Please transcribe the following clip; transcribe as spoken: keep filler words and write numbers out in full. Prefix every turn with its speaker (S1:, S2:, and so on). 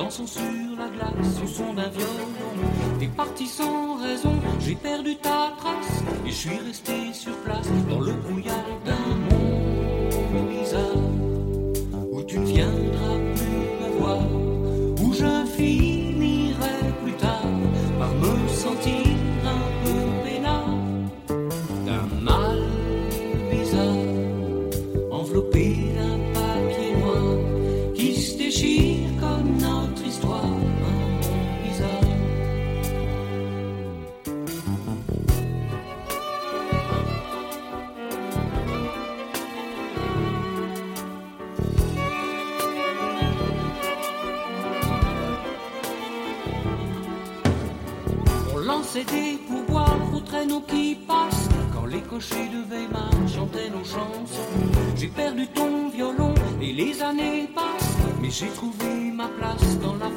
S1: dansant sur la glace au son d'un violon. T'es parti sans raison, j'ai perdu ta trace et je suis resté sur place dans le brouillard d'un monde bizarre où tu ne viendras plus me voir, où je finirai plus tard par me sentir un peu peinard d'un mal bizarre enveloppé d'un papier noir qui se déchire comme notre histoire, un monde bizarre. On lançait des pourboires aux traîneaux qui passent quand les cochers de Weimar chantaient nos chansons. J'ai perdu ton violon et les années passent, mais j'ai trouvé ma place dans la